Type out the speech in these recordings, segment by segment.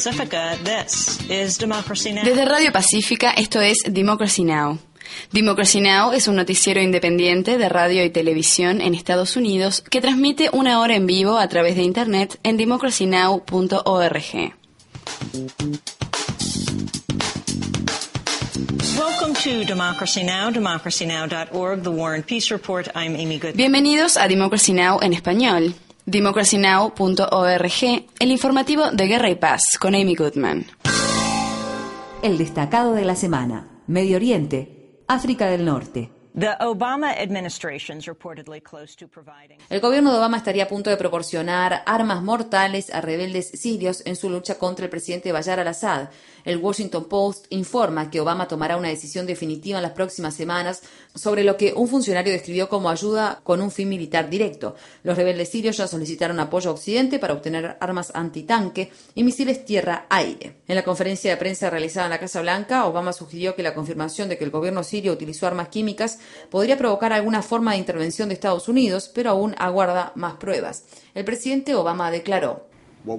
Pacifica, this is Democracy Now! Desde Radio Pacífica, esto es Democracy Now! Democracy Now! Es un noticiero independiente de radio y televisión en Estados Unidos que transmite una hora en vivo a través de Internet en democracynow.org. Welcome to Democracy Now!, democracynow.org, The War and Peace Report. I'm Amy Goodman. Bienvenidos a Democracy Now! En español. democracynow.org, el informativo de Guerra y Paz, con Amy Goodman. El destacado de la semana. Medio Oriente, África del Norte. El gobierno de Obama estaría a punto de proporcionar armas mortales a rebeldes sirios en su lucha contra el presidente Bashar al-Assad. El Washington Post informa que Obama tomará una decisión definitiva en las próximas semanas sobre lo que un funcionario describió como ayuda con un fin militar directo. Los rebeldes sirios ya solicitaron apoyo a Occidente para obtener armas antitanque y misiles tierra-aire. En la conferencia de prensa realizada en la Casa Blanca, Obama sugirió que la confirmación de que el gobierno sirio utilizó armas químicas podría provocar alguna forma de intervención de Estados Unidos, pero aún aguarda más pruebas. El presidente Obama declaró: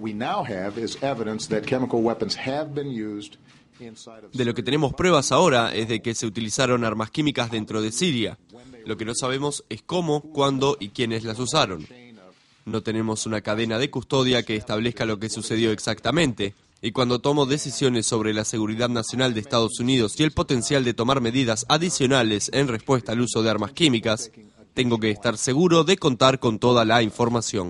De lo que tenemos pruebas ahora es de que se utilizaron armas químicas dentro de Siria. Lo que no sabemos es cómo, cuándo y quiénes las usaron. No tenemos una cadena de custodia que establezca lo que sucedió exactamente. Y cuando tomo decisiones sobre la seguridad nacional de Estados Unidos y el potencial de tomar medidas adicionales en respuesta al uso de armas químicas, tengo que estar seguro de contar con toda la información.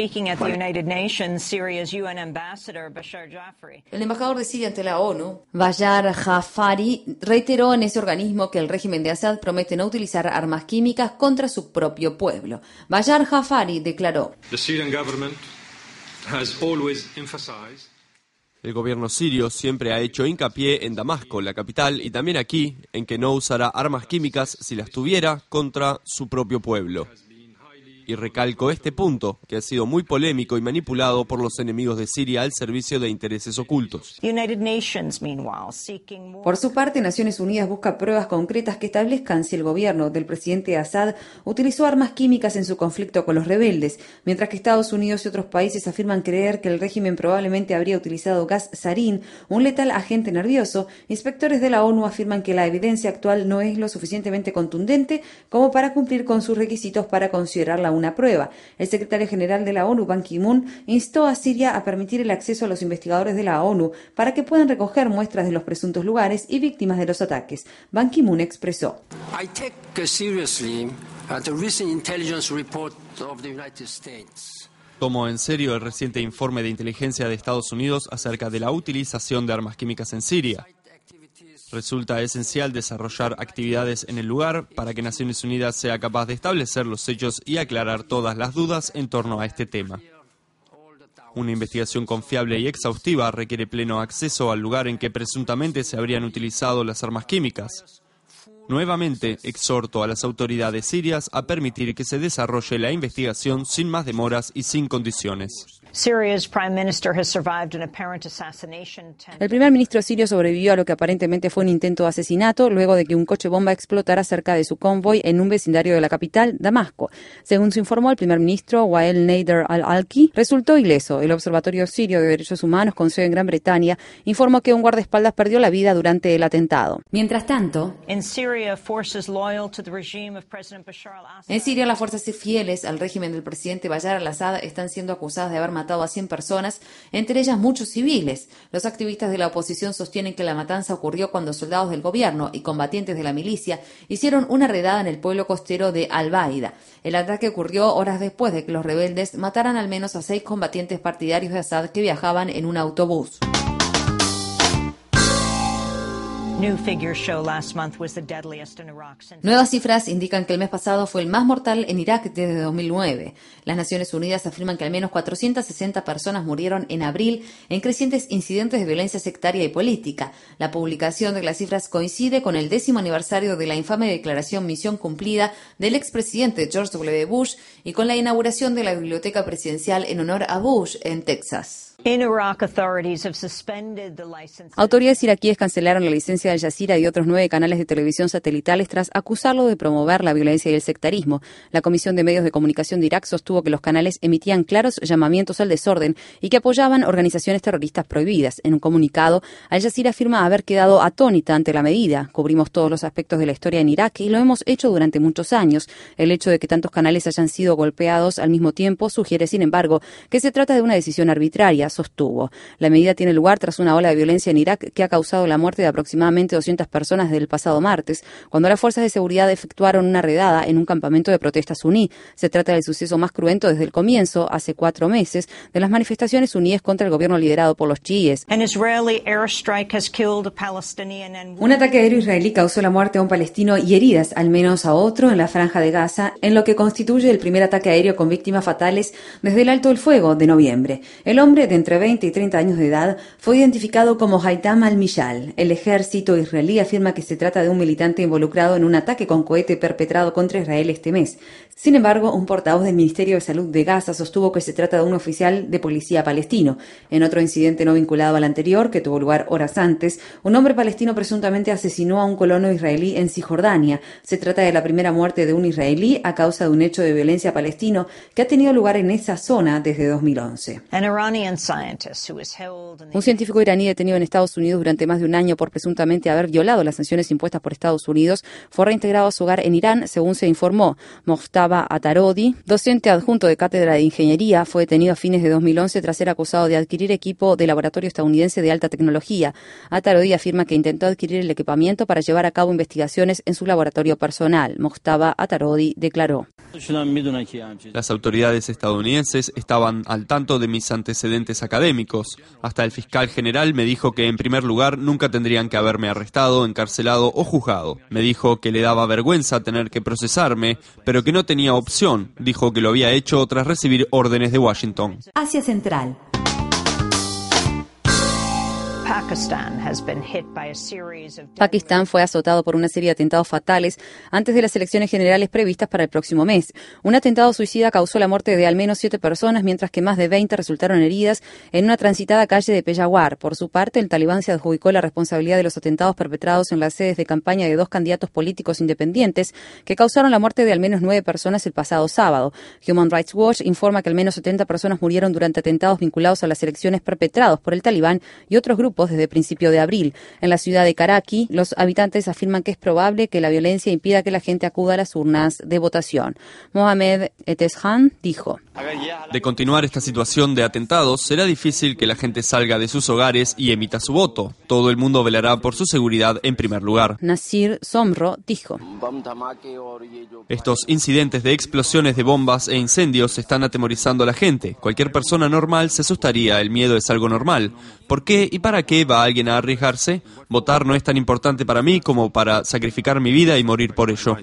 El embajador de Siria ante la ONU, Bayar Jafari, reiteró en ese organismo que el régimen de Assad promete no utilizar armas químicas contra su propio pueblo. Bayar Jafari declaró: El gobierno sirio siempre ha hecho hincapié en Damasco, la capital, y también aquí, en que no usará armas químicas si las tuviera contra su propio pueblo. Y recalco este punto, que ha sido muy polémico y manipulado por los enemigos de Siria al servicio de intereses ocultos. Por su parte, Naciones Unidas busca pruebas concretas que establezcan si el gobierno del presidente Assad utilizó armas químicas en su conflicto con los rebeldes, mientras que Estados Unidos y otros países afirman creer que el régimen probablemente habría utilizado gas sarín, un letal agente nervioso. Inspectores de la ONU afirman que la evidencia actual no es lo suficientemente contundente como para cumplir con sus requisitos para considerarla una prueba. El secretario general de la ONU, Ban Ki-moon, instó a Siria a permitir el acceso a los investigadores de la ONU para que puedan recoger muestras de los presuntos lugares y víctimas de los ataques. Ban Ki-moon expresó: Tomo en serio el reciente informe de inteligencia de Estados Unidos acerca de la utilización de armas químicas en Siria. Resulta esencial desarrollar actividades en el lugar para que Naciones Unidas sea capaz de establecer los hechos y aclarar todas las dudas en torno a este tema. Una investigación confiable y exhaustiva requiere pleno acceso al lugar en que presuntamente se habrían utilizado las armas químicas. Nuevamente, exhorto a las autoridades sirias a permitir que se desarrolle la investigación sin más demoras y sin condiciones. El primer ministro sirio sobrevivió a lo que aparentemente fue un intento de asesinato luego de que un coche bomba explotara cerca de su convoy en un vecindario de la capital, Damasco. Según se informó, el primer ministro, Wael Nader al-Alki, resultó ileso. El Observatorio Sirio de Derechos Humanos, con sede en Gran Bretaña, informó que un guardaespaldas perdió la vida durante el atentado. Mientras tanto, en Siria, las fuerzas fieles al régimen del presidente Bashar al-Assad están siendo acusadas de haber matado a 100 personas, entre ellas muchos civiles. Los activistas de la oposición sostienen que la matanza ocurrió cuando soldados del gobierno y combatientes de la milicia hicieron una redada en el pueblo costero de Al-Baida. El ataque ocurrió horas después de que los rebeldes mataran al menos a 6 combatientes partidarios de Assad que viajaban en un autobús. Nuevas cifras indican que el mes pasado fue el más mortal en Irak desde 2009. Las Naciones Unidas afirman que al menos 460 personas murieron en abril en crecientes incidentes de violencia sectaria y política. La publicación de las cifras coincide con el 10º aniversario de la infame declaración Misión Cumplida del expresidente George W. Bush y con la inauguración de la biblioteca presidencial en honor a Bush en Texas. Autoridades iraquíes cancelaron la licencia de Al Jazeera y otros 9 canales de televisión satelitales tras acusarlo de promover la violencia y el sectarismo. La Comisión de Medios de Comunicación de Irak sostuvo que los canales emitían claros llamamientos al desorden y que apoyaban organizaciones terroristas prohibidas. En un comunicado, Al Jazeera afirma haber quedado atónita ante la medida. Cubrimos todos los aspectos de la historia en Irak y lo hemos hecho durante muchos años. El hecho de que tantos canales hayan sido golpeados al mismo tiempo sugiere, sin embargo, que se trata de una decisión arbitraria, sostuvo. La medida tiene lugar tras una ola de violencia en Irak que ha causado la muerte de aproximadamente 200 personas desde el pasado martes, cuando las fuerzas de seguridad efectuaron una redada en un campamento de protesta suní. Se trata del suceso más cruento desde el comienzo, hace 4 meses, de las manifestaciones suníes contra el gobierno liderado por los chiíes. Un ataque aéreo israelí causó la muerte a un palestino y heridas al menos a otro en la franja de Gaza, en lo que constituye el primer ataque aéreo con víctimas fatales desde el alto el fuego de noviembre. El hombre de entre 20 y 30 años de edad fue identificado como Haitam al-Mishal. El ejército israelí afirma que se trata de un militante involucrado en un ataque con cohete perpetrado contra Israel este mes. Sin embargo, un portavoz del Ministerio de Salud de Gaza sostuvo que se trata de un oficial de policía palestino. En otro incidente no vinculado al anterior, que tuvo lugar horas antes, un hombre palestino presuntamente asesinó a un colono israelí en Cisjordania. Se trata de la primera muerte de un israelí a causa de un hecho de violencia palestino que ha tenido lugar en esa zona desde 2011. Un científico iraní detenido en Estados Unidos durante más de un año por presuntamente haber violado las sanciones impuestas por Estados Unidos fue reintegrado a su hogar en Irán, según se informó. Mojtaba Atarodi, docente adjunto de cátedra de ingeniería, fue detenido a fines de 2011 tras ser acusado de adquirir equipo de laboratorio estadounidense de alta tecnología. Atarodi afirma que intentó adquirir el equipamiento para llevar a cabo investigaciones en su laboratorio personal. Mojtaba Atarodi declaró: Las autoridades estadounidenses estaban al tanto de mis antecedentes académicos. Hasta el fiscal general me dijo que, en primer lugar, nunca tendrían que haberme arrestado, encarcelado o juzgado. Me dijo que le daba vergüenza tener que procesarme, pero que no tenía opción. Dijo que lo había hecho tras recibir órdenes de Washington. Asia Central. Pakistán fue azotado por una serie de atentados fatales antes de las elecciones generales previstas para el próximo mes. Un atentado suicida causó la muerte de al menos 7 personas, mientras que más de 20 resultaron heridas en una transitada calle de Peshawar. Por su parte, el talibán se adjudicó la responsabilidad de los atentados perpetrados en las sedes de campaña de 2 candidatos políticos independientes que causaron la muerte de al menos 9 personas el pasado sábado. Human Rights Watch informa que al menos 70 personas murieron durante atentados vinculados a las elecciones perpetrados por el talibán y otros grupos desde principio de abril. En la ciudad de Karachi, los habitantes afirman que es probable que la violencia impida que la gente acuda a las urnas de votación. Mohamed Eteshan dijo: De continuar esta situación de atentados, será difícil que la gente salga de sus hogares y emita su voto. Todo el mundo velará por su seguridad en primer lugar. Nasir Somro dijo: Estos incidentes de explosiones de bombas e incendios están atemorizando a la gente. Cualquier persona normal se asustaría. El miedo es algo normal. ¿Por qué y para qué va alguien a arriesgarse? Votar no es tan importante para mí como para sacrificar mi vida y morir por ello.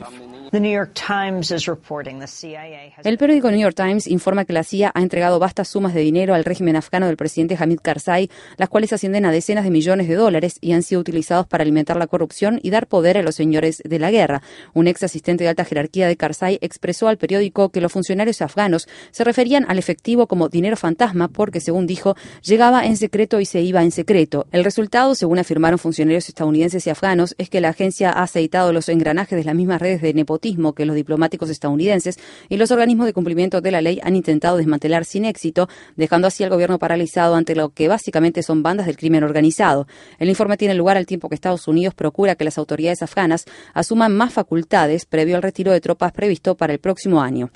El periódico New York Times informa que la CIA ha entregado vastas sumas de dinero al régimen afgano del presidente Hamid Karzai, las cuales ascienden a decenas de millones de dólares y han sido utilizados para alimentar la corrupción y dar poder a los señores de la guerra. Un ex asistente de alta jerarquía de Karzai expresó al periódico que los funcionarios afganos se referían al efectivo como dinero fantasma porque, según dijo, llegaba en secreto y se iba en secreto. El resultado, según afirmaron funcionarios estadounidenses y afganos, es que la agencia ha aceitado los engranajes de las mismas redes de nepotismo que los diplomáticos estadounidenses y los organismos de cumplimiento de la ley han intentado desmantelar sin éxito, dejando así al gobierno paralizado ante lo que básicamente son bandas del crimen organizado. El informe tiene lugar al tiempo que Estados Unidos procura que las autoridades afganas asuman más facultades previo al retiro de tropas previsto para el próximo año.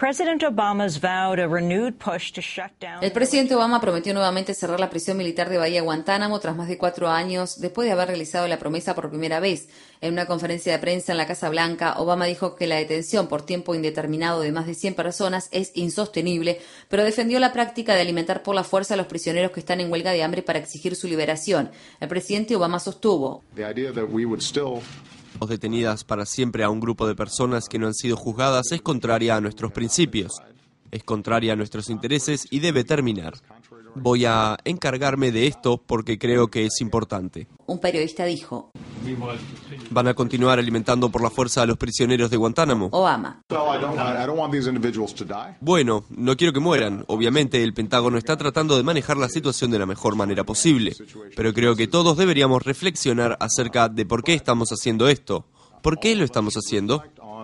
El presidente Obama prometió nuevamente cerrar la prisión militar de Bahía Guantánamo tras más de 4 años después de haber realizado la promesa por primera vez. En una conferencia de prensa en la Casa Blanca, Obama dijo que la detención por tiempo indeterminado de más de 100 personas es insostenible, pero defendió la práctica de alimentar por la fuerza a los prisioneros que están en huelga de hambre para exigir su liberación. El presidente Obama sostuvo: detenidas para siempre a un grupo de personas que no han sido juzgadas es contraria a nuestros principios, es contraria a nuestros intereses y debe terminar. Voy a encargarme de esto porque creo que es importante. Un periodista dijo: ¿Van a continuar alimentando por la fuerza a los prisioneros de Guantánamo? Obama. Bueno, no quiero que mueran. Obviamente el Pentágono está tratando de manejar la situación de la mejor manera posible, pero creo que todos deberíamos reflexionar acerca de por qué estamos haciendo esto. ¿Por qué lo estamos haciendo?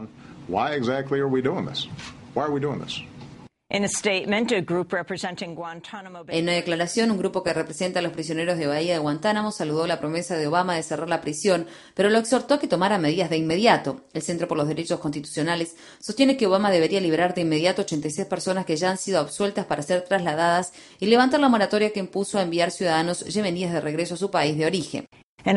En una declaración, un grupo que representa a los prisioneros de Bahía de Guantánamo saludó la promesa de Obama de cerrar la prisión, pero lo exhortó a que tomara medidas de inmediato. El Centro por los Derechos Constitucionales sostiene que Obama debería liberar de inmediato 86 personas que ya han sido absueltas para ser trasladadas y levantar la moratoria que impuso a enviar ciudadanos yemeníes de regreso a su país de origen. En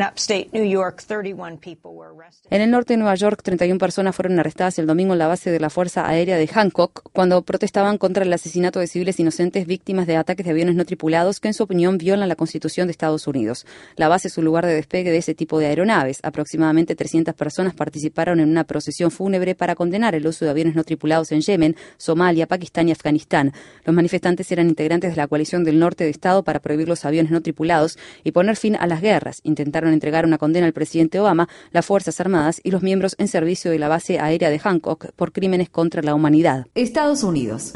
el norte de Nueva York, 31 personas fueron arrestadas el domingo en la base de la Fuerza Aérea de Hancock cuando protestaban contra el asesinato de civiles inocentes víctimas de ataques de aviones no tripulados que, en su opinión, violan la Constitución de Estados Unidos. La base es un lugar de despegue de ese tipo de aeronaves. Aproximadamente 300 personas participaron en una procesión fúnebre para condenar el uso de aviones no tripulados en Yemen, Somalia, Pakistán y Afganistán. Los manifestantes eran integrantes de la coalición del norte de Estado para prohibir los aviones no tripulados y poner fin a las guerras. Intentaron entregar una condena al presidente Obama, las Fuerzas Armadas y los miembros en servicio de la base aérea de Hancock por crímenes contra la humanidad. Estados Unidos.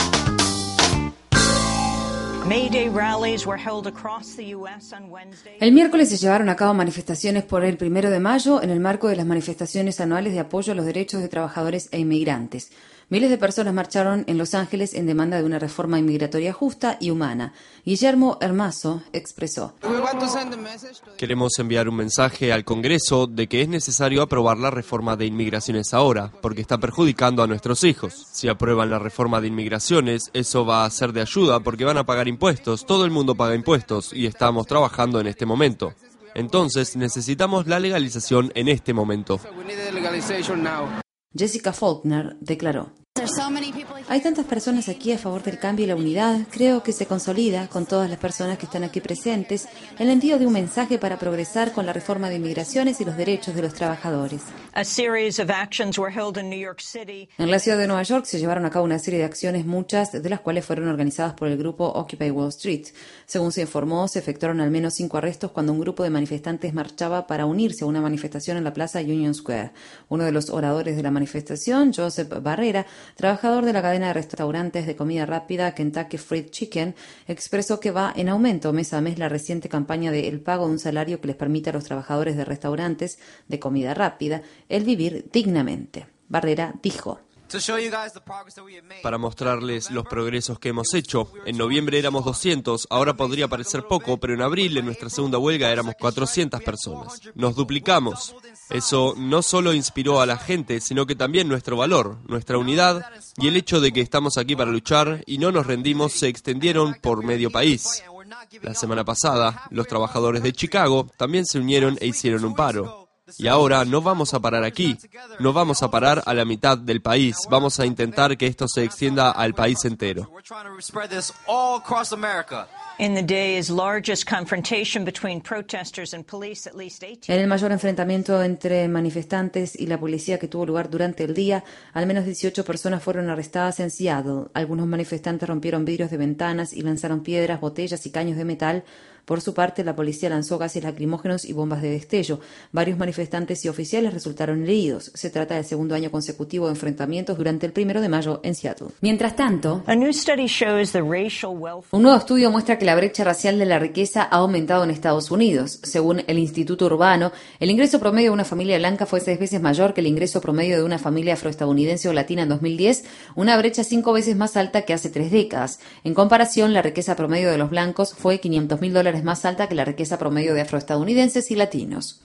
El miércoles se llevaron a cabo manifestaciones por el 1 de mayo en el marco de las manifestaciones anuales de apoyo a los derechos de trabajadores e inmigrantes. Miles de personas marcharon en Los Ángeles en demanda de una reforma inmigratoria justa y humana. Guillermo Hermaso expresó: Queremos enviar un mensaje al Congreso de que es necesario aprobar la reforma de inmigraciones ahora, porque está perjudicando a nuestros hijos. Si aprueban la reforma de inmigraciones, eso va a ser de ayuda porque van a pagar impuestos. Todo el mundo paga impuestos y estamos trabajando en este momento. Entonces necesitamos la legalización en este momento. Jessica Faulkner declaró: hay tantas personas aquí a favor del cambio y la unidad. Creo que se consolida con todas las personas que están aquí presentes el envío de un mensaje para progresar con la reforma de inmigraciones y los derechos de los trabajadores. En la ciudad de Nueva York se llevaron a cabo una serie de acciones, muchas de las cuales fueron organizadas por el grupo Occupy Wall Street. Según se informó, se efectuaron al menos 5 arrestos cuando un grupo de manifestantes marchaba para unirse a una manifestación en la Plaza Union Square. Uno de los oradores de la manifestación, Joseph Barrera, trabajador de la cadena de restaurantes de comida rápida Kentucky Fried Chicken, expresó que va en aumento mes a mes la reciente campaña de el pago de un salario que les permita a los trabajadores de restaurantes de comida rápida el vivir dignamente. Barrera dijo: para mostrarles los progresos que hemos hecho. En noviembre éramos 200, ahora podría parecer poco, pero en abril, en nuestra segunda huelga, éramos 400 personas. Nos duplicamos. Eso no solo inspiró a la gente, sino que también nuestro valor, nuestra unidad y el hecho de que estamos aquí para luchar y no nos rendimos se extendieron por medio país. La semana pasada, los trabajadores de Chicago también se unieron e hicieron un paro. Y ahora no vamos a parar aquí, no vamos a parar a la mitad del país, vamos a intentar que esto se extienda al país entero. En el mayor enfrentamiento entre manifestantes y la policía que tuvo lugar durante el día, al menos 18 personas fueron arrestadas en Seattle. Algunos manifestantes rompieron vidrios de ventanas y lanzaron piedras, botellas y caños de metal. Por su parte, la policía lanzó gases lacrimógenos y bombas de destello. Varios manifestantes y oficiales resultaron heridos. Se trata del segundo año consecutivo de enfrentamientos durante el 1 de mayo en Seattle. Mientras tanto, un nuevo estudio muestra que la brecha racial de la riqueza ha aumentado en Estados Unidos. Según el Instituto Urbano, el ingreso promedio de una familia blanca fue 6 veces mayor que el ingreso promedio de una familia afroestadounidense o latina en 2010, una brecha 5 veces más alta que hace 3 décadas. En comparación, la riqueza promedio de los blancos fue $500,000 más alta que la riqueza promedio de afroestadounidenses y latinos.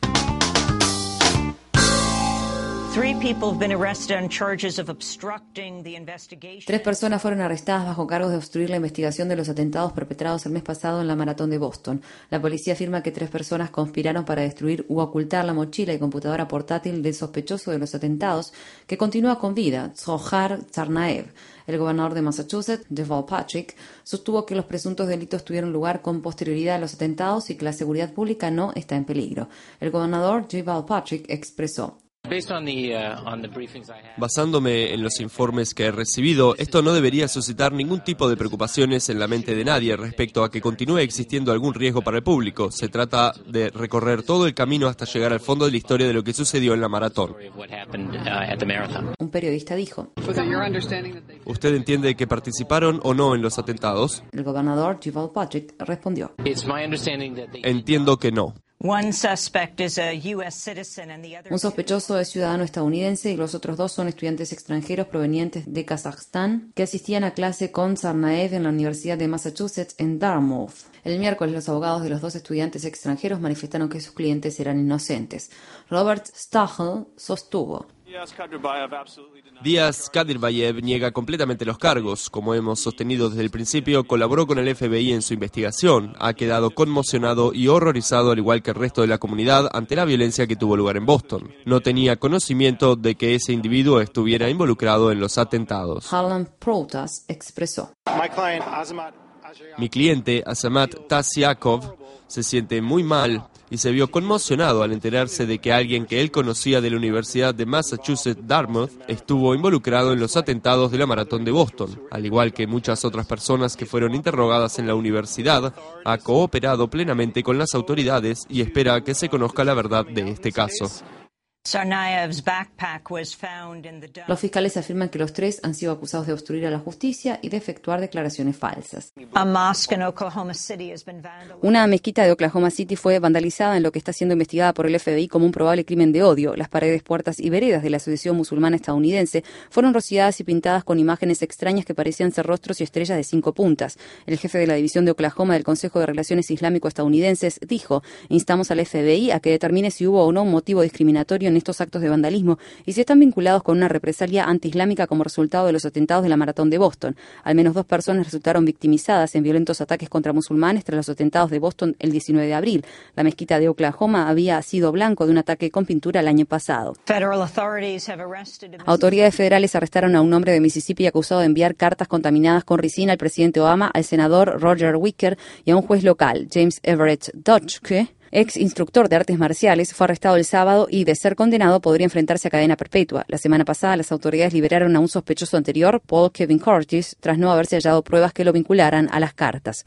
3 personas fueron arrestadas bajo cargos de obstruir la investigación de los atentados perpetrados el mes pasado en la maratón de Boston. La policía afirma que 3 personas conspiraron para destruir u ocultar la mochila y computadora portátil del sospechoso de los atentados, que continúa con vida, Zohar Tsarnaev. El gobernador de Massachusetts, Deval Patrick, sostuvo que los presuntos delitos tuvieron lugar con posterioridad a los atentados y que la seguridad pública no está en peligro. El gobernador Deval Patrick expresó: Basándome en los informes que he recibido, esto no debería suscitar ningún tipo de preocupaciones en la mente de nadie respecto a que continúe existiendo algún riesgo para el público. Se trata de recorrer todo el camino hasta llegar al fondo de la historia de lo que sucedió en la maratón. Un periodista dijo. ¿Usted entiende que participaron o no en los atentados? El gobernador Deval Patrick respondió. Entiendo que no. One suspect is a U.S. citizen and the other... Un sospechoso es ciudadano estadounidense y los otros dos son estudiantes extranjeros provenientes de Kazajstán que asistían a clase con Tsarnaev en la Universidad de Massachusetts en Dartmouth. El miércoles, los abogados de los dos estudiantes extranjeros manifestaron que sus clientes eran inocentes. Robert Stachel sostuvo. Díaz Kadirbayev niega completamente los cargos. Como hemos sostenido desde el principio, colaboró con el FBI en su investigación. Ha quedado conmocionado y horrorizado, al igual que el resto de la comunidad, ante la violencia que tuvo lugar en Boston. No tenía conocimiento de que ese individuo estuviera involucrado en los atentados. Harlan Protas expresó. Mi cliente, Azamat Tasyakov, se siente muy mal y se vio conmocionado al enterarse de que alguien que él conocía de la Universidad de Massachusetts Dartmouth estuvo involucrado en los atentados de la maratón de Boston. Al igual que muchas otras personas que fueron interrogadas en la universidad, ha cooperado plenamente con las autoridades y espera que se conozca la verdad de este caso. Los fiscales afirman que los tres han sido acusados de obstruir a la justicia y de efectuar declaraciones falsas. Una mezquita de Oklahoma City fue vandalizada en lo que está siendo investigada por el FBI como un probable crimen de odio. Las paredes, puertas y veredas de la Asociación Musulmana Estadounidense fueron rociadas y pintadas con imágenes extrañas que parecían ser rostros y estrellas de 5 puntas. El jefe de la división de Oklahoma del Consejo de Relaciones Islámico-Estadounidenses dijo: instamos al FBI a que determine si hubo o no un motivo discriminatorio en estos actos de vandalismo y si están vinculados con una represalia antiislámica como resultado de los atentados de la maratón de Boston. Al menos 2 personas resultaron victimizadas en violentos ataques contra musulmanes tras los atentados de Boston el 19 de abril. La mezquita de Oklahoma había sido blanco de un ataque con pintura el año pasado. Autoridades federales arrestaron a un hombre de Mississippi acusado de enviar cartas contaminadas con ricina al presidente Obama, al senador Roger Wicker y a un juez local, James Everett Dodge, ex instructor de artes marciales, fue arrestado el sábado y, de ser condenado, podría enfrentarse a cadena perpetua. La semana pasada, las autoridades liberaron a un sospechoso anterior, Paul Kevin Curtis, tras no haberse hallado pruebas que lo vincularan a las cartas.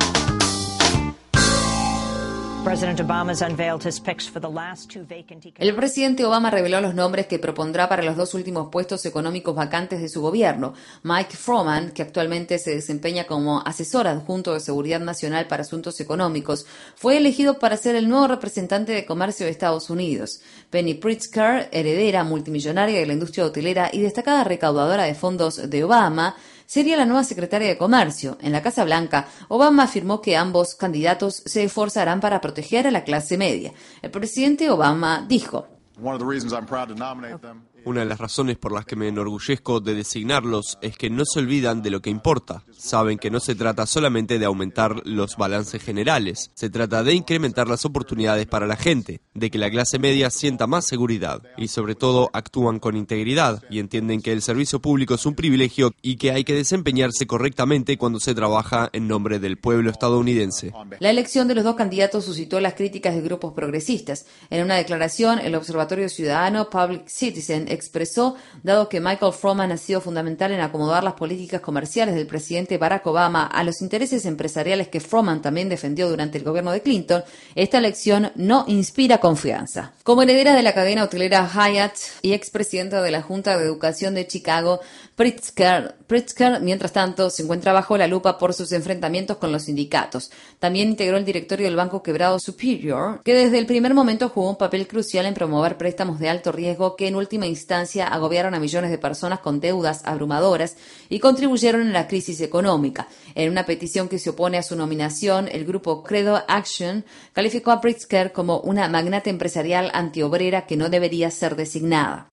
El presidente Obama reveló los nombres que propondrá para los 2 últimos puestos económicos vacantes de su gobierno. Mike Froman, que actualmente se desempeña como asesor adjunto de Seguridad Nacional para Asuntos Económicos, fue elegido para ser el nuevo representante de comercio de Estados Unidos. Penny Pritzker, heredera multimillonaria de la industria hotelera y destacada recaudadora de fondos de Obama, sería la nueva secretaria de Comercio. En la Casa Blanca, Obama afirmó que ambos candidatos se esforzarán para proteger a la clase media. El presidente Obama dijo: una de las razones por las que me enorgullezco de designarlos es que no se olvidan de lo que importa. Saben que no se trata solamente de aumentar los balances generales, se trata de incrementar las oportunidades para la gente, de que la clase media sienta más seguridad y sobre todo actúan con integridad y entienden que el servicio público es un privilegio y que hay que desempeñarse correctamente cuando se trabaja en nombre del pueblo estadounidense. La elección de los 2 candidatos suscitó las críticas de grupos progresistas. En una declaración, el Observatorio Ciudadano Public Citizen expresó: dado que Michael Froman ha sido fundamental en acomodar las políticas comerciales del presidente Barack Obama a los intereses empresariales que Froman también defendió durante el gobierno de Clinton, esta elección no inspira confianza. Como heredera de la cadena hotelera Hyatt y expresidenta de la Junta de Educación de Chicago, Pritzker, mientras tanto, se encuentra bajo la lupa por sus enfrentamientos con los sindicatos. También integró el directorio del banco quebrado Superior, que desde el primer momento jugó un papel crucial en promover préstamos de alto riesgo que en última instancia agobiaron a millones de personas con deudas abrumadoras y contribuyeron a la crisis económica. En una petición que se opone a su nominación, el grupo Credo Action calificó a Pritzker como una magnate empresarial antiobrera que no debería ser designada.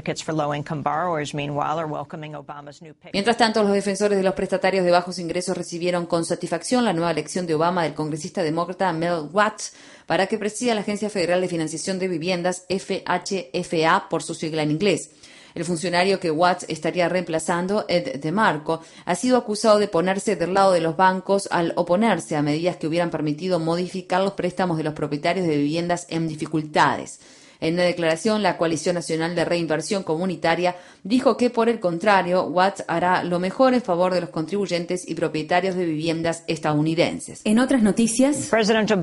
Mientras tanto, los defensores de los prestatarios de bajos ingresos recibieron con satisfacción la nueva elección de Obama del congresista demócrata Mel Watts para que presida la Agencia Federal de Financiación de Viviendas, FHFA por su sigla en inglés. El funcionario que Watts estaría reemplazando, Ed DeMarco, ha sido acusado de ponerse del lado de los bancos al oponerse a medidas que hubieran permitido modificar los préstamos de los propietarios de viviendas en dificultades. En una declaración, la Coalición Nacional de Reinversión Comunitaria dijo que, por el contrario, Watts hará lo mejor en favor de los contribuyentes y propietarios de viviendas estadounidenses. En otras noticias,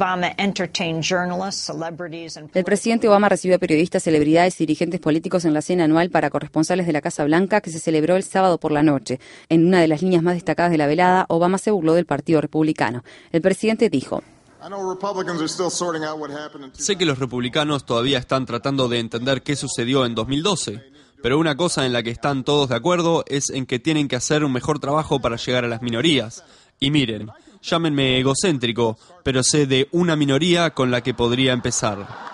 el presidente Obama recibió a periodistas, celebridades y dirigentes políticos en la cena anual para corresponsales de la Casa Blanca que se celebró el sábado por la noche. En una de las líneas más destacadas de la velada, Obama se burló del Partido Republicano. El presidente dijo: Sé que los republicanos todavía están tratando de entender qué sucedió en 2012, pero una cosa en la que están todos de acuerdo es en que tienen que hacer un mejor trabajo para llegar a las minorías. Y miren, llámenme egocéntrico, pero sé de una minoría con la que podría empezar.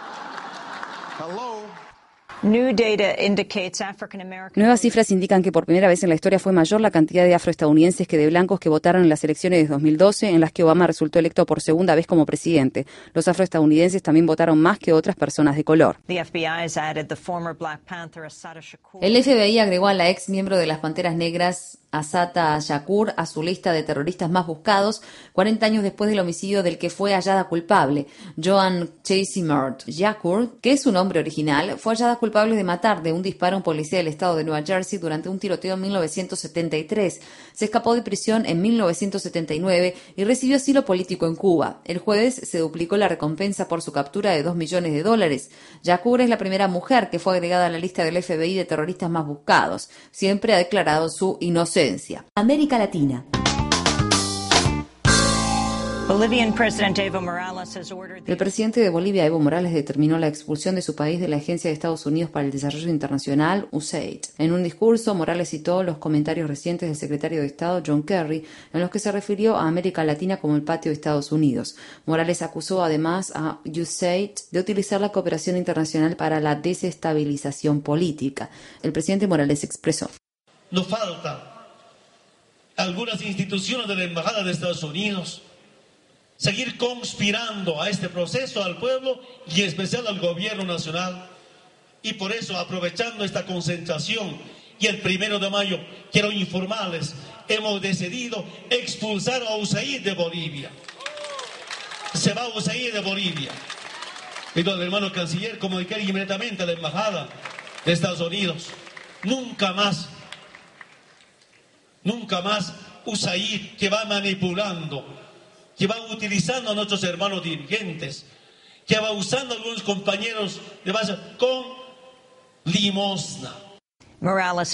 Nuevas cifras indican que por primera vez en la historia fue mayor la cantidad de afroestadounidenses que de blancos que votaron en las elecciones de 2012, en las que Obama resultó electo por segunda vez como presidente. Los afroestadounidenses también votaron más que otras personas de color. El FBI agregó a la ex miembro de las Panteras Negras, Assata Shakur, a su lista de terroristas más buscados 40 años después del homicidio del que fue hallada culpable. Joan Chasimer Shakur, que es su nombre original, fue hallada culpable de matar de un disparo a un policía del estado de Nueva Jersey durante un tiroteo en 1973. Se escapó de prisión en 1979 y recibió asilo político en Cuba. El jueves se duplicó la recompensa por su captura de $2 millones. Shakur es la primera mujer que fue agregada a la lista del FBI de terroristas más buscados. Siempre ha declarado su inocencia. América Latina. El presidente de Bolivia, Evo Morales, determinó la expulsión de su país de la Agencia de Estados Unidos para el Desarrollo Internacional, USAID. En un discurso, Morales citó los comentarios recientes del secretario de Estado, John Kerry, en los que se refirió a América Latina como el patio de Estados Unidos. Morales acusó además a USAID de utilizar la cooperación internacional para la desestabilización política. El presidente Morales expresó: Nos falta algunas instituciones de la Embajada de Estados Unidos seguir conspirando a este proceso, al pueblo y en especial al gobierno nacional. Y por eso, aprovechando esta concentración y el 1 de mayo, quiero informarles, hemos decidido expulsar a USAID de Bolivia. Se va USAID de Bolivia. Pido al hermano canciller comunicar inmediatamente a la Embajada de Estados Unidos. Nunca más USAID, que va manipulando, que va utilizando a nuestros hermanos dirigentes, que va usando a algunos compañeros de base con limosna. Morales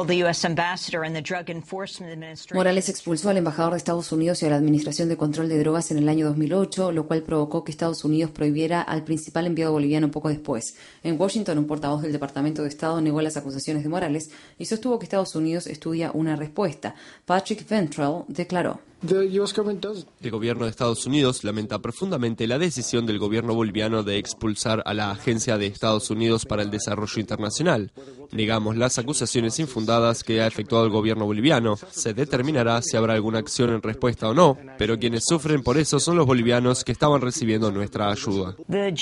expulsó al embajador de Estados Unidos y a la Administración de Control de Drogas en el año 2008, lo cual provocó que Estados Unidos prohibiera al principal enviado boliviano poco después. En Washington, un portavoz del Departamento de Estado negó las acusaciones de Morales y sostuvo que Estados Unidos estudia una respuesta. Patrick Ventrell declaró: El gobierno de Estados Unidos lamenta profundamente la decisión del gobierno boliviano de expulsar a la Agencia de Estados Unidos para el Desarrollo Internacional. Negamos las acusaciones infundadas que ha efectuado el gobierno boliviano. Se determinará si habrá alguna acción en respuesta o no, pero quienes sufren por eso son los bolivianos que estaban recibiendo nuestra ayuda.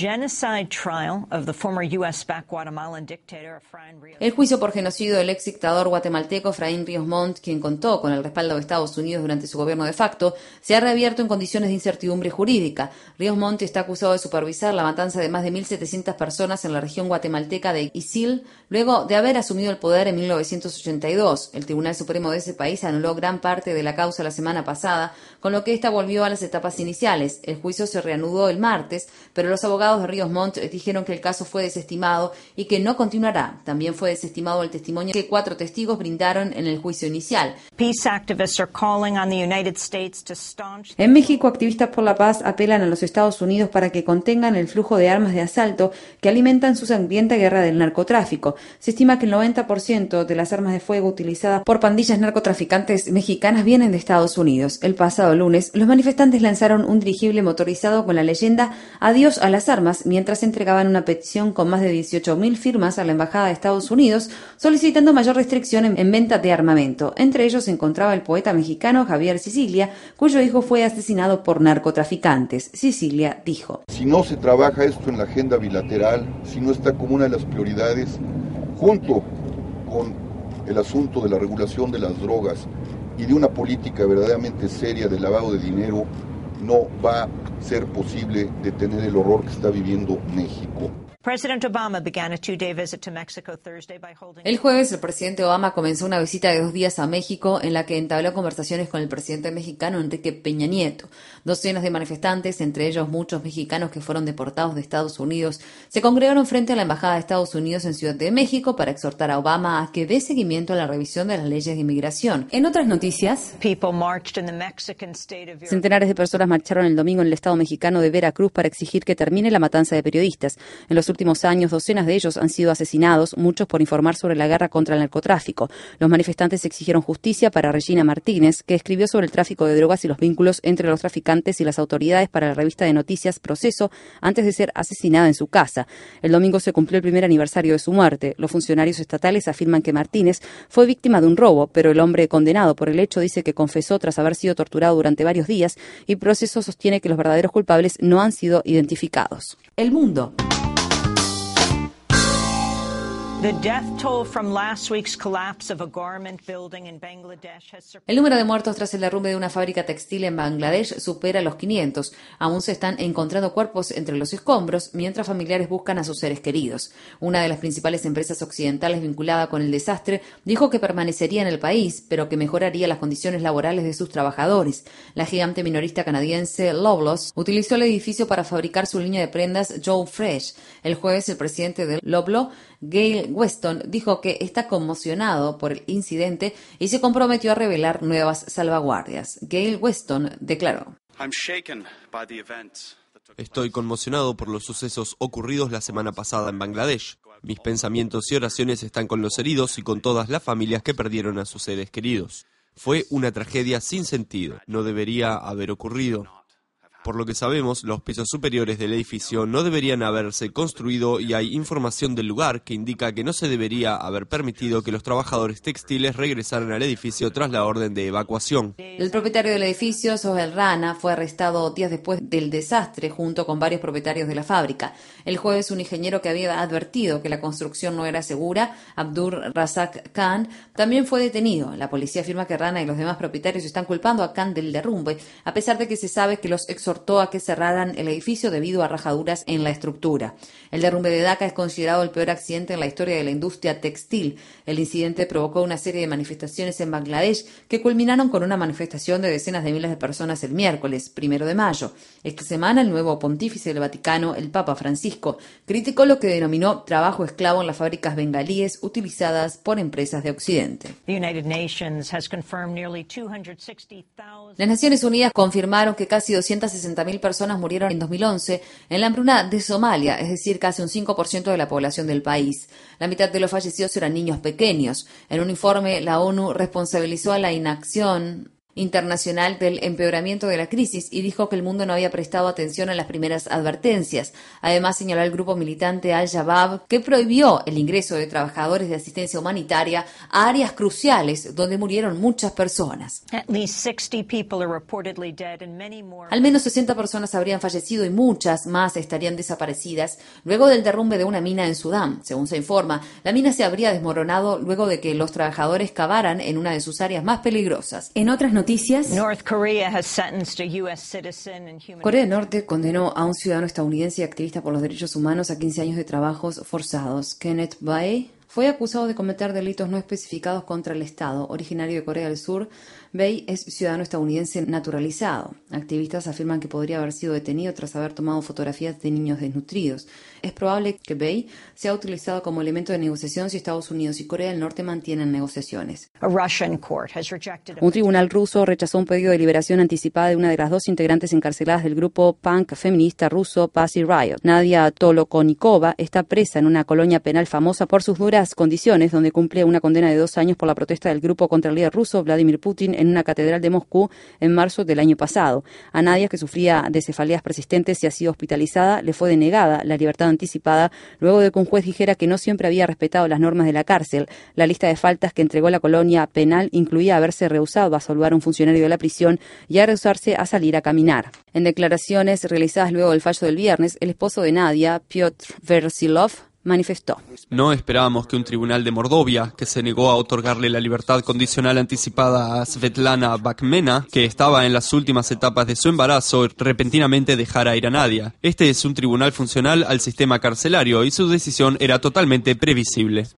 El juicio por genocidio del ex dictador guatemalteco Efraín Ríos Montt, quien contó con el respaldo de Estados Unidos durante su gobierno de facto, se ha reabierto en condiciones de incertidumbre jurídica. Ríos Montt está acusado de supervisar la matanza de más de 1.700 personas en la región guatemalteca de Isil, luego de haber asumido el poder en 1982. El Tribunal Supremo de ese país anuló gran parte de la causa la semana pasada, con lo que esta volvió a las etapas iniciales. El juicio se reanudó el martes, pero los abogados de Ríos Montt dijeron que el caso fue desestimado y que no continuará. También fue desestimado el testimonio que 4 testigos brindaron en el juicio inicial. En México, activistas por la paz apelan a los Estados Unidos para que contengan el flujo de armas de asalto que alimentan su sangrienta guerra del narcotráfico. Se estima que el 90% de las armas de fuego utilizadas por pandillas narcotraficantes mexicanas vienen de Estados Unidos. El pasado lunes, los manifestantes lanzaron un dirigible motorizado con la leyenda "Adiós a las armas", mientras entregaban una petición con más de 18.000 firmas a la Embajada de Estados Unidos solicitando mayor restricción en venta de armamento. Entre ellos se encontraba el poeta mexicano Javier Sicilia, cuyo hijo fue asesinado por narcotraficantes. Sicilia dijo: Si no se trabaja esto en la agenda bilateral, si no está como una de las prioridades, junto con el asunto de la regulación de las drogas y de una política verdaderamente seria de lavado de dinero, no va a ser posible detener el horror que está viviendo México. El jueves, el presidente Obama comenzó una visita de 2 días a México en la que entabló conversaciones con el presidente mexicano Enrique Peña Nieto. Docenas de manifestantes, entre ellos muchos mexicanos que fueron deportados de Estados Unidos, se congregaron frente a la Embajada de Estados Unidos en Ciudad de México para exhortar a Obama a que dé seguimiento a la revisión de las leyes de inmigración. En otras noticias, centenares de personas marcharon el domingo en el estado mexicano de Veracruz para exigir que termine la matanza de periodistas. En los últimos años, docenas de ellos han sido asesinados, muchos por informar sobre la guerra contra el narcotráfico. Los manifestantes exigieron justicia para Regina Martínez, que escribió sobre el tráfico de drogas y los vínculos entre los traficantes y las autoridades para la revista de noticias Proceso, antes de ser asesinada en su casa. El domingo se cumplió el primer aniversario de su muerte. Los funcionarios estatales afirman que Martínez fue víctima de un robo, pero el hombre condenado por el hecho dice que confesó tras haber sido torturado durante varios días, y Proceso sostiene que los verdaderos culpables no han sido identificados. El mundo. El número de muertos tras el derrumbe de una fábrica textil en Bangladesh supera los 500. Aún se están encontrando cuerpos entre los escombros, mientras familiares buscan a sus seres queridos. Una de las principales empresas occidentales vinculada con el desastre dijo que permanecería en el país, pero que mejoraría las condiciones laborales de sus trabajadores. La gigante minorista canadiense Loblaws utilizó el edificio para fabricar su línea de prendas Joe Fresh. El jueves, el presidente de Loblaw, Gail Weston, dijo que está conmocionado por el incidente y se comprometió a revelar nuevas salvaguardias. Gail Weston declaró: Estoy conmocionado por los sucesos ocurridos la semana pasada en Bangladesh. Mis pensamientos y oraciones están con los heridos y con todas las familias que perdieron a sus seres queridos. Fue una tragedia sin sentido. No debería haber ocurrido. Por lo que sabemos, los pisos superiores del edificio no deberían haberse construido y hay información del lugar que indica que no se debería haber permitido que los trabajadores textiles regresaran al edificio tras la orden de evacuación. El propietario del edificio, Sohail Rana, fue arrestado días después del desastre junto con varios propietarios de la fábrica. El jueves, un ingeniero que había advertido que la construcción no era segura, Abdur Razak Khan, también fue detenido. La policía afirma que Rana y los demás propietarios están culpando a Khan del derrumbe, a pesar de que se sabe que los exhortó a que cerraran el edificio debido a rajaduras en la estructura. El derrumbe de Dhaka es considerado el peor accidente en la historia de la industria textil. El incidente provocó una serie de manifestaciones en Bangladesh que culminaron con una manifestación de decenas de miles de personas el miércoles, 1 de mayo. Esta semana, el nuevo pontífice del Vaticano, el Papa Francisco, criticó lo que denominó trabajo esclavo en las fábricas bengalíes utilizadas por empresas de Occidente. Las Naciones Unidas confirmaron que casi 260.000 personas murieron en 2011 en la hambruna de Somalia, es decir, casi un 5% de la población del país. La mitad de los fallecidos eran niños pequeños. En un informe, la ONU responsabilizó a la inacción internacional del empeoramiento de la crisis y dijo que el mundo no había prestado atención a las primeras advertencias. Además, señaló al grupo militante Al-Shabaab que prohibió el ingreso de trabajadores de asistencia humanitaria a áreas cruciales donde murieron muchas personas. Al menos 60 personas habrían fallecido y muchas más estarían desaparecidas luego del derrumbe de una mina en Sudán. Según se informa, la mina se habría desmoronado luego de que los trabajadores cavaran en una de sus áreas más peligrosas. En otras noticias, Corea del Norte condenó a un ciudadano estadounidense y activista por los derechos humanos a 15 años de trabajos forzados. Kenneth Bae fue acusado de cometer delitos no especificados contra el Estado. Originario de Corea del Sur, Bae es ciudadano estadounidense naturalizado. Activistas afirman que podría haber sido detenido tras haber tomado fotografías de niños desnutridos. Es probable que Bae sea utilizado como elemento de negociación si Estados Unidos y Corea del Norte mantienen negociaciones. Un tribunal ruso rechazó un pedido de liberación anticipada de una de las 2 integrantes encarceladas del grupo punk feminista ruso Pussy Riot. Nadia Tolokonikova está presa en una colonia penal famosa por sus duras condiciones, donde cumple una condena de 2 años por la protesta del grupo contra el líder ruso Vladimir Putin en una catedral de Moscú en marzo del año pasado. A Nadia, que sufría de cefaleas persistentes y ha sido hospitalizada, le fue denegada la libertad anticipada luego de que un juez dijera que no siempre había respetado las normas de la cárcel. La lista de faltas que entregó la colonia penal incluía haberse rehusado a saludar a un funcionario de la prisión y a rehusarse a salir a caminar. En declaraciones realizadas luego del fallo del viernes, el esposo de Nadia, Piotr Versilov, manifestó. No esperábamos que un tribunal de Mordovia, que se negó a otorgarle la libertad condicional anticipada a Svetlana Bakmena, que estaba en las últimas etapas de su embarazo, repentinamente dejara ir a Nadia. Este es un tribunal funcional al sistema carcelario y su decisión era totalmente previsible.